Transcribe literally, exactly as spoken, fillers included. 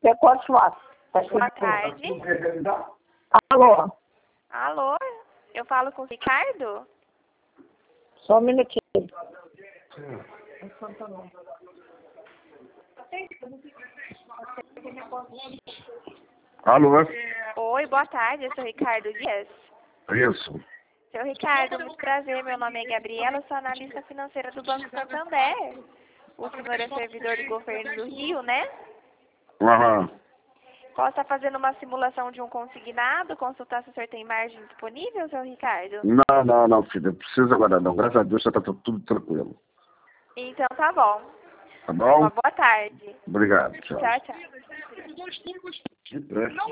você quantos votos? Boa tarde. Alô? Alô? Eu falo com o Ricardo? Só um minutinho. Alô? Oi, boa tarde. Eu sou Ricardo Dias. Isso. Seu Ricardo, muito prazer. Meu nome é Gabriela, sou analista financeira do Banco Santander. O senhor é servidor do governo do Rio, né? Aham. Posso estar fazendo uma simulação de um consignado, consultar se o senhor tem margem disponível, seu Ricardo? Não, não, não, filha. Não precisa agora não. Graças a Deus já tá tudo tranquilo. Então tá bom. Tá bom? Uma boa tarde. Obrigado. Tchau. Tchau, tchau. Que pressa.